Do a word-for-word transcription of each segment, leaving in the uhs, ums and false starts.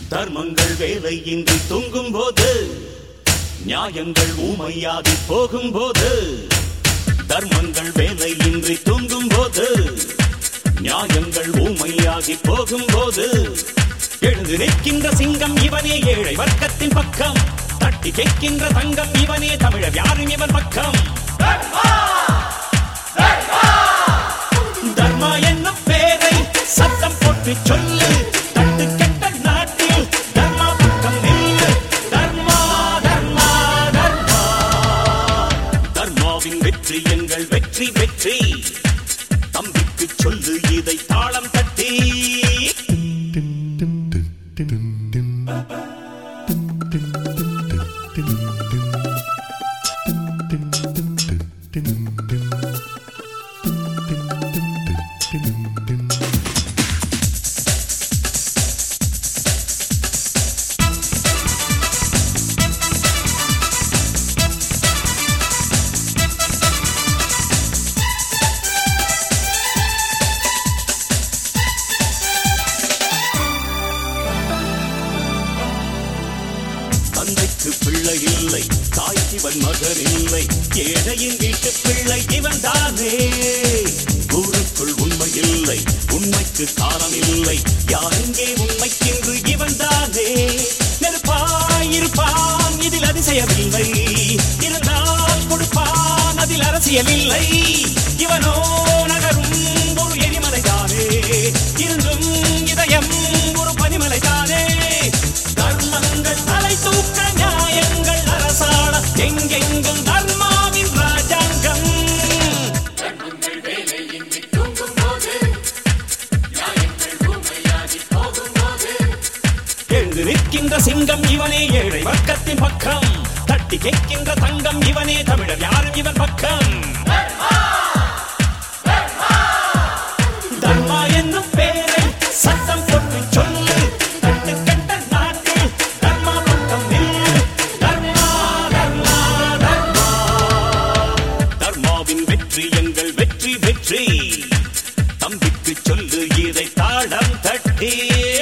தர்மங்கள் வேலையின்றி தூங்கும் போது, நியாயங்கள் ஊமையாகி போகும் போது, தர்மங்கள் வேலையின்றி தூங்கும் போது, நியாயங்கள் ஊமையாகி போகும் போது, எழுந்து நிற்கின்ற சிங்கம் இவனே ஏழை வர்க்கத்தின் பக்கம், தட்டி கேட்கின்ற தங்கம் இவனே தமிழர் யாரும் இவன் பக்கம். தர்மா என்னும் பேரை சத்தம் போட்டு சொல்லு, தட்டு கெட்ட நாட்டில் தர்மா பக்கம் நில்லு. தர்மா தர்மா தர்மா, தர்மாவின் வெற்றி எங்கள் வெற்றி வெற்றி, தம்பிக்கு சொல்லு இதை தாளம் தட்டி. தந்தைக்கு பிள்ளை இல்லை, தாய்க்கு இவன் மகன் இல்லை, ஏழையின் வீட்டு பிள்ளை இவன் தானே. ஊருக்குள் உண்மை இல்லை, உண்மைக்கு காலம் இல்லை, யாருங்கே உண்மைக்கென்று இவன் தானே. நெருப்பாயிருப்பான் இதில் அதிசயமில்லை, இருந்தால் கொடுப்பான் அதில் அரசியல் இல்லை. இவனோ நகரும் ஒரு எரிமலை தானே, இருந்தும் இதயம் ஒரு பனிமலை தானே. தர்மங்கள் தலை தூக்க நியாயங்கள் அரசாள, எங்கெங்கும் தர்மாவின் ராஜாங்கம். எழுந்து நிற்கின்ற சிங்கம் இவனே ஏழை வர்க்கத்தின் பக்கம், தட்டி கேட்கின்ற தங்கம் இவனே தமிழர் யாரும் இவன் பக்கம். தர்மா என்னும் பேரை சத்தம் போட்டு சொல்லு, தட்டு கெட்ட நாட்டில் தர்மா பக்கம் நில்லு. தர்மா தர்மா தர்மா, தர்மாவின் வெற்றி எங்கள் வெற்றி வெற்றி, தம்பிக்கு சொல்லு இதை தாளம் தட்டி.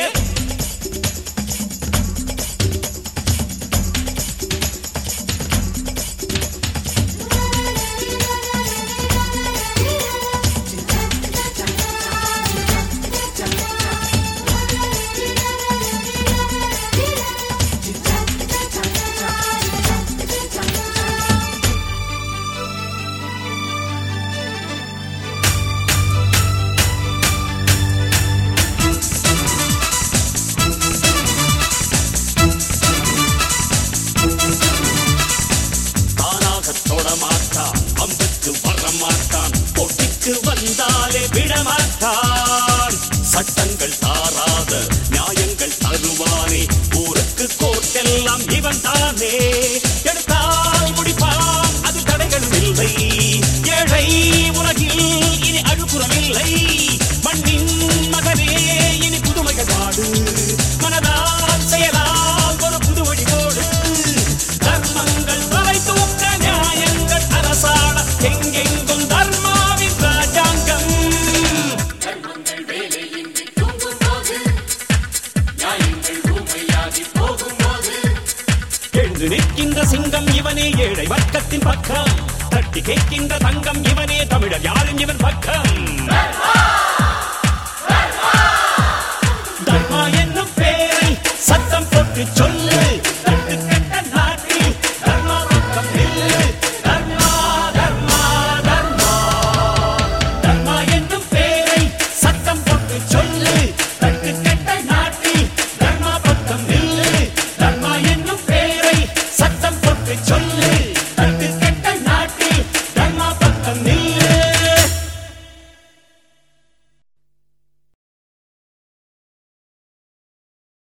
வந்தாலே விடமாட்டான், சட்டங்கள் தாராத நியாயங்கள் தருவானே, ஊருக்கு கோட்டெல்லாம் இவன் தானே. எடுத்தால் முடிப்பான் அது தடைகளும் இல்லை, ஏழை உலகில் இனி அழுப்புறம் இல்லை. மண்ணின் மகனே இனி புதுமைகள் பாடு, மனதால் செயலால் ஒரு புது வழிபோடு. தர்மங்கள் தலை தூக்க நியாயங்கள் அரசாள, எங்கெங்கும் தர்மாவின் ராஜாங்கம். எழுந்து நிற்கின்ற சிங்கம் இவனே ஏழை வர்க்கத்தின் பக்கம், தட்டி கேட்கின்ற தங்கம் இவனே தமிழர் யாரும் இவன் பக்கம். தர்மா என்னும் பேரை சத்தம் போட்டு சொல்லு,